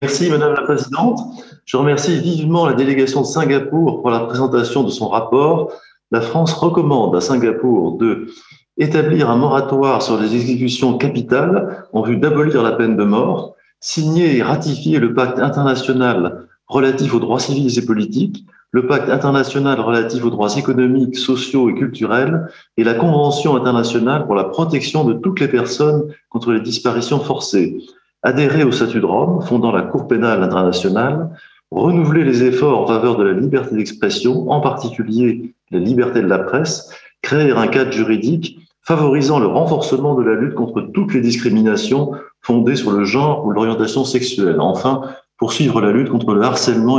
Merci Madame la Présidente. Je remercie vivement la délégation de Singapour pour la présentation de son rapport. La France recommande à Singapour de établir un moratoire sur les exécutions capitales en vue d'abolir la peine de mort, signer et ratifier le pacte international relatif aux droits civils et politiques, le pacte international relatif aux droits économiques, sociaux et culturels et la Convention internationale pour la protection de toutes les personnes contre les disparitions forcées, adhérer au statut de Rome, fondant la Cour pénale internationale, renouveler les efforts en faveur de la liberté d'expression, en particulier la liberté de la presse, créer un cadre juridique favorisant le renforcement de la lutte contre toutes les discriminations fondées sur le genre ou l'orientation sexuelle. Enfin, poursuivre la lutte contre le harcèlement